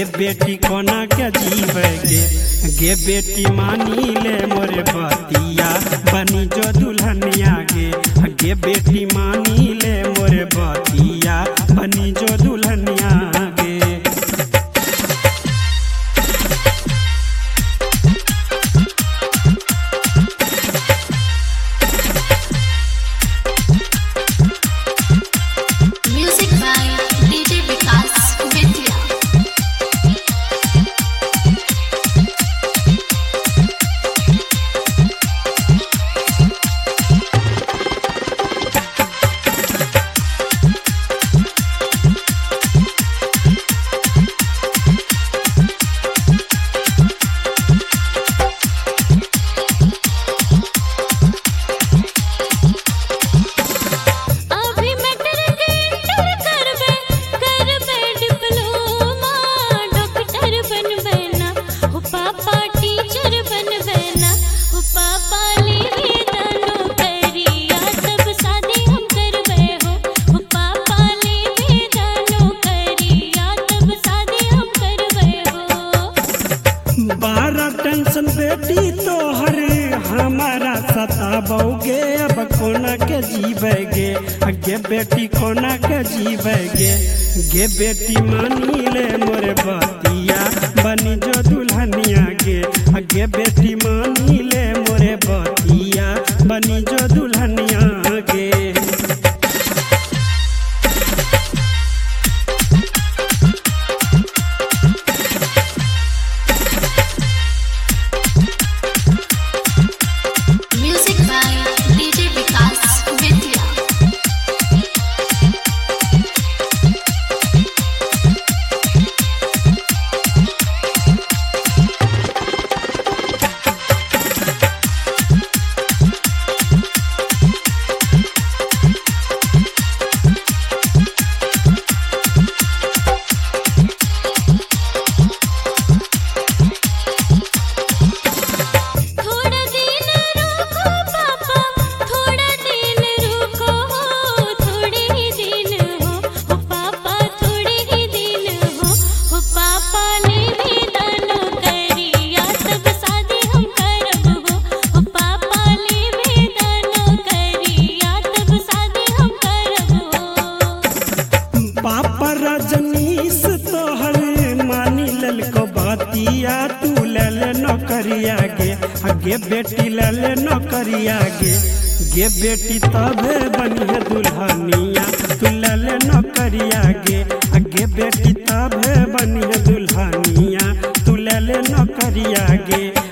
बेटी कोना के जीवे गे बेटी मानी ले मोरे बतिया बनी जो दुल्हनिया गे बेटी मानी ले मोरे बतिया बनी जो दुल्हनिया गे। टेंशन बेटी तोहर हमारा सताबोगे अब कोना के जीवेगे गे बेटी कोना के जीवेगे गे बेटी मानी ले मोरे बतिया बनी जो दुल्हनिया गे बेटी मानी ले मोरे बतिया बनी जो दुल्हनिया गे। रजनीश तोहर मानी ललको बतिया तू लल नौकरिया गे बेटी लल नौकरिया गे बेटी तबे बनिए दुल्हनिया तू लल नौकरिया गे बेटी तबे बनिए दुल्हनिया तू लल नौकरिया गे।